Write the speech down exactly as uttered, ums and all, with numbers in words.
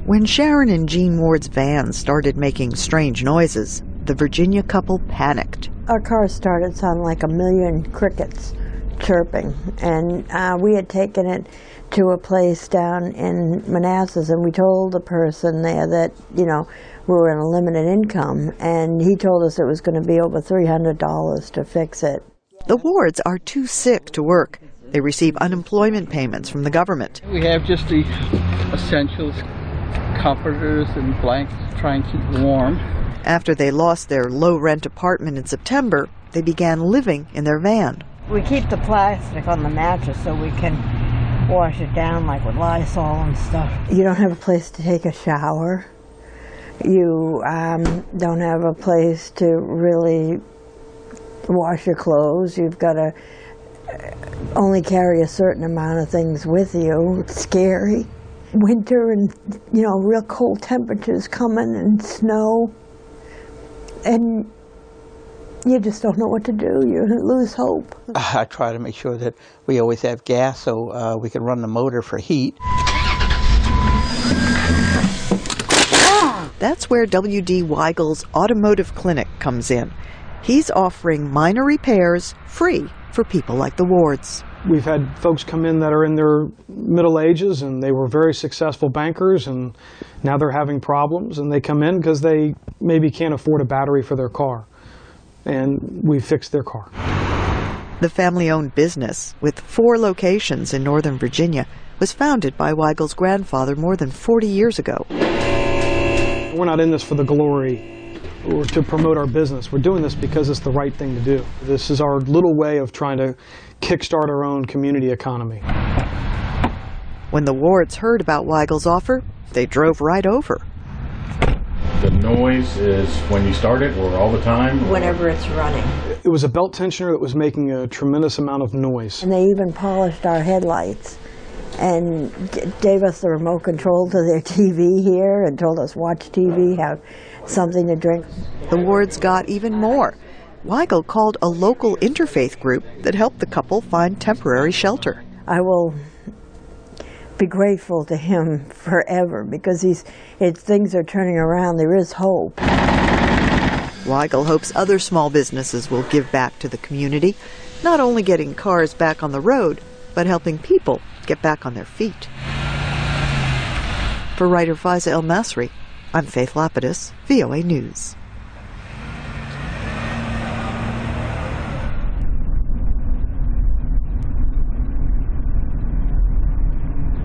When Sharon and Gene Ward's van started making strange noises, the Virginia couple panicked. Our car started sounding like a million crickets chirping, and uh, we had taken it to a place down in Manassas, and we told the person there that, you know, we were in a limited income, and he told us it was going to be over three hundred dollars to fix it. The Wards are too sick to work. They receive unemployment payments from the government. We have just the essentials, comforters and blankets to try and keep warm. After they lost their low-rent apartment in September, they began living in their van. We keep the plastic on the mattress so we can wash it down like with Lysol and stuff. You don't have a place to take a shower. You um, don't have a place to really wash your clothes. You've got to only carry a certain amount of things with you. It's scary. Winter and, you know, real cold temperatures coming and snow. And you just don't know what to do. You lose hope. I try to make sure that we always have gas so uh, we can run the motor for heat. That's where W D Weigel's Automotive Clinic comes in. He's offering minor repairs free for people like the Wards. We've had folks come in that are in their middle ages and they were very successful bankers, and now they're having problems, and they come in because they maybe can't afford a battery for their car, and we fixed their car. The family-owned business, with four locations in Northern Virginia, was founded by Weigel's grandfather more than forty years ago. We're not in this for the glory or to promote our business. We're doing this because it's the right thing to do. This is our little way of trying to kickstart our own community economy. When the Wards heard about Weigel's offer, they drove right over. The noise is when you start it or all the time? Or? Whenever it's running. It was a belt tensioner that was making a tremendous amount of noise. And they even polished our headlights and gave us the remote control to their T V here and told us watch T V, have something to drink. The Wards got even more. Weigel called a local interfaith group that helped the couple find temporary shelter. I will be grateful to him forever because he's, it, things are turning around. There is hope. Weigel hopes other small businesses will give back to the community, not only getting cars back on the road, but helping people get back on their feet. For writer Faiza El Masri, I'm Faith Lapidus, V O A News.